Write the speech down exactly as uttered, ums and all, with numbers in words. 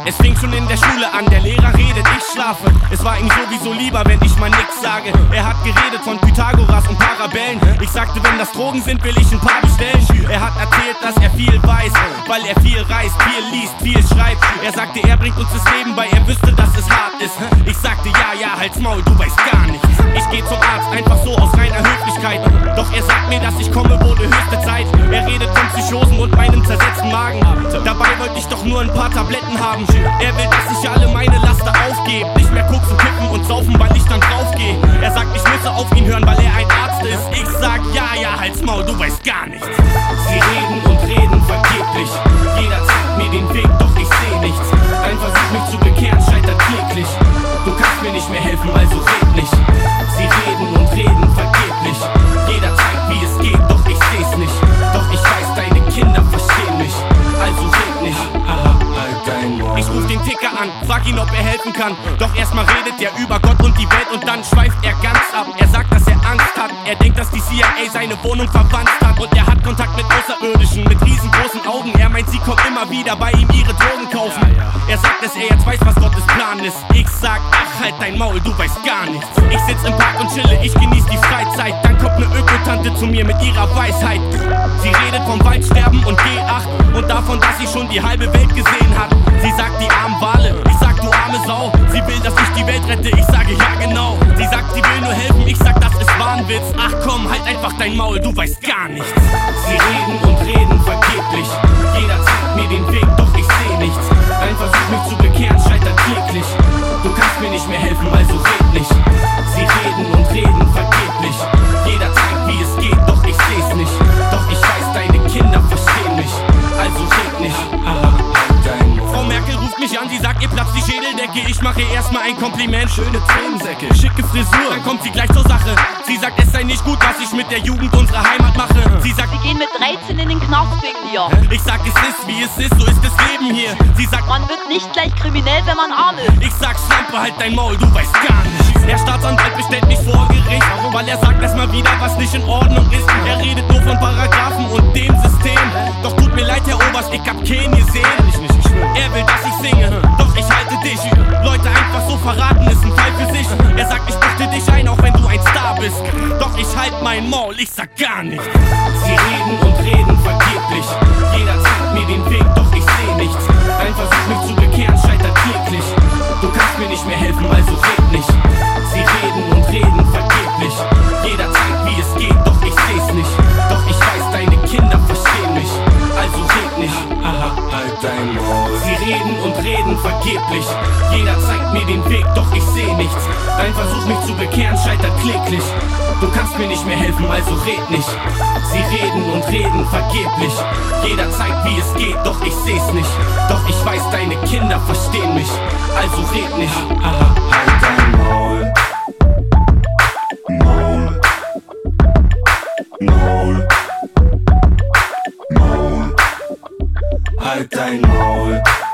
Es fing schon in der Schule an, der Lehrer redet, ich schlafe. Es war ihm sowieso lieber, wenn ich mal nix sage. Er hat geredet von Pythagoras und Parabellen. Ich sagte, wenn das Drogen sind, will ich ein paar bestellen. Er hat erzählt, dass er viel weiß, weil er viel reist, viel liest, viel schreibt. Er sagte, er bringt uns das Leben bei, er wüsste, dass es hart ist. Ich sagte, ja, ja, halt's Maul, du weißt gar nichts. Ich geh zum Arzt, einfach so aus reiner Höflichkeit. Doch er sagt mir, dass ich komme, wurde höchste Zeit. Er redet von Psychosen und meinem zersetzten Magen. Dabei wollte ich doch nur ein paar Tabletten haben. Er will, dass ich alle meine Laster aufgebe. Nicht mehr koksen, kippen und saufen, weil ich dann draufgeh. Er sagt, ich müsse auf ihn hören, weil er ein Arzt ist. Ich sag, ja, ja, halt's Maul, du weißt gar nichts. Sie reden und reden vergeblich. Jeder zeigt mir den Weg, doch ich seh nichts. Dein Versuch, mich zu bekehren, scheitert kläglich. Du kannst mir nicht mehr helfen, also red nicht. Sie reden und reden vergeblich. Jeder zeigt, wie es geht, doch ich seh's nicht. Doch ich weiß, deine Kinder verstehen mich, also red nicht. Ich ruf den Ticker an, frag ihn, ob er helfen kann. Doch erstmal redet er über Gott und die Welt und dann schweift er ganz ab. Er sagt, dass er Angst hat. Er denkt, dass die C I A seine Wohnung verwandt hat. Und er hat Kontakt mit Außerirdischen, mit riesengroßen Augen. Er meint, sie kommen immer wieder bei ihm ihre Drogen kaufen. Er sagt, dass er jetzt weiß, was Gottes Plan ist. Ich sag, ach halt dein Maul, du weißt gar nichts. Ich sitz im Park und chille, ich genieß die Freizeit. Dann kommt ne Ökotante zu mir mit ihrer Weisheit. Sie redet vom Waldsterben und G acht und davon, dass sie schon die halbe Welt gesehen hat. Sie sagt, die armen Wale, ich sag, du arme Sau. Sie will, dass ich die Welt rette, ich sage, ja genau. Sie sagt, sie will nur helfen, ich sag, das ist Wahnwitz. Ach komm, halt einfach dein Maul, du weißt gar nichts. Sie reden und reden vergeblich. Jeder zeigt mir den Weg, doch ich seh nichts. Dein Versuch, mich zu bekehren, scheitert kläglich. Du kannst mir nicht mehr helfen, also red nicht. Sie reden und reden vergeblich. Jeder zeigt, wie es geht, doch ich seh's nicht. Doch ich weiß, deine Kinder verstehen mich, also red nicht. Frau Merkel ruft mich an, sie sagt, ihr platzt die Schädeldecke. Ich mache erstmal ein Kompliment. Schöne Tränensäcke, schicke Frisur. Dann kommt sie gleich zur Sache. Sie sagt, es sei nicht gut, was ich mit der Jugend unserer Heimat mache. Sie sagt, sie gehen mit dreizehn in den Knast wegen dir. Ich sag, es ist wie es ist, so ist das Leben hier. Sie sagt, man wird nicht gleich kriminell, wenn man arm ist. Ich sag, Schlampe, halt dein Maul, du weißt gar nicht. Der Staatsanwalt bestellt mich vor Gericht, weil er sagt erstmal wieder, was nicht in Ordnung ist. Er redet nur von Paragraphen und dem System. Doch tut mir leid, Herr Oberst, ich hab keinen gesehen. Er will, dass ich singe, doch ich halte dich. Leute einfach so verraten, ist ein Fall für sich. Er sagt, ich buchte dich ein, auch wenn du ein Star bist. Doch ich halt mein Maul, ich sag gar nichts. Sie reden und reden vergeblich. Jeder zeigt mir den Weg, doch ich seh nichts. Dein Versuch, mich zu bekehren, scheitert kläglich. Du kannst mir nicht mehr helfen, also red nicht. Sie reden und reden vergeblich. Jeder zeigt, wie es geht, doch ich seh's nicht. Doch ich weiß, deine Kinder verstehen mich, also red nicht. Aha, halt dein Maul. Sie reden und reden vergeblich. Jeder zeigt mir den Weg, doch ich seh nichts. Dein Versuch, mich zu bekehren, scheitert kläglich. Du kannst mir nicht mehr helfen, also red nicht. Sie reden und reden vergeblich. Jeder zeigt, wie es geht, doch ich seh's nicht. Doch ich weiß, deine Kinder verstehen mich, also red nicht. Aha, halt dein Maul. Maul. Maul. Maul. Halt dein Maul.